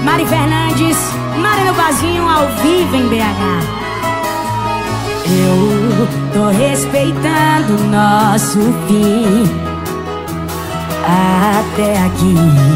Mari Fernandes, Mari no Barzinho, ao vivo em BH. Eu tô respeitando o nosso fim até aqui,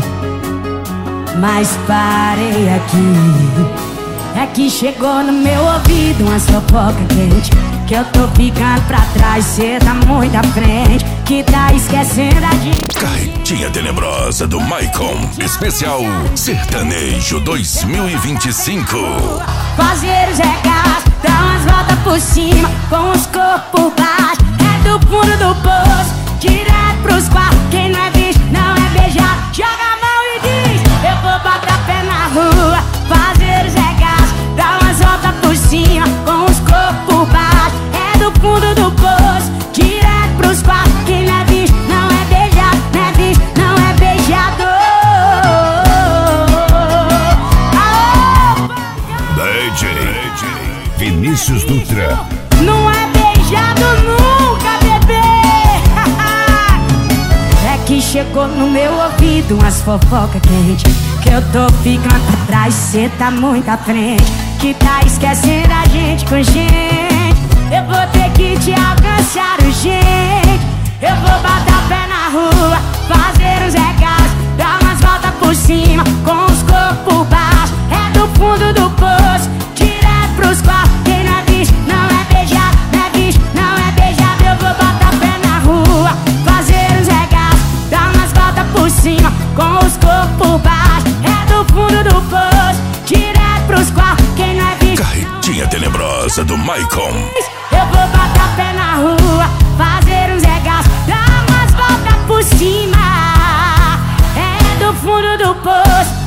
mas parei aqui. É que chegou no meu ouvido umas fofoca quente, que eu tô ficando pra trás, cê tá muito à frente, que tá esquecendo a gente. Carretinha Tenebrosa do Maicon, especial Sertanejo 2025. Fazer os regaços, dar umas voltas por cima, com os corpos por baixo, é do fundo do poço, direto pros quartos. Quem não é visto, não é beijado, joga a mão e diz: eu vou botar pé na rua. Fazer os regaços, dar umas voltas por cima, com os corpos por baixo, é do fundo do poço, direto pros quartos. Quem não é visto, não é beijado, não é visto, não é beijado. DJ Vinícius Dutra. Não é beijado nunca, bebê. É que chegou no meu ouvido umas fofoca quente, que eu tô ficando pra trás, cê tá muito à frente, que tá esquecendo a gente com gente. Eu vou ter que te alcançar urgente. Eu vou botar o pé na rua, fazer uns regaços, dar umas voltas por cima, com os corpos por baixo, é do fundo do poço, direto pros quartos. Quem não é visto, não é beijado, não é visto, não é beijado. Eu vou botar o pé na rua, fazer uns regaços, dar umas voltas por cima, com os corpos por baixo, é do fundo do poço, direto pros quartos. Quem não é visto, Carretinha Tenebrosa do Maicon. eu vou botar o pé na rua, fazer uns regaços, dar umas voltas por cima, é do fundo do poço,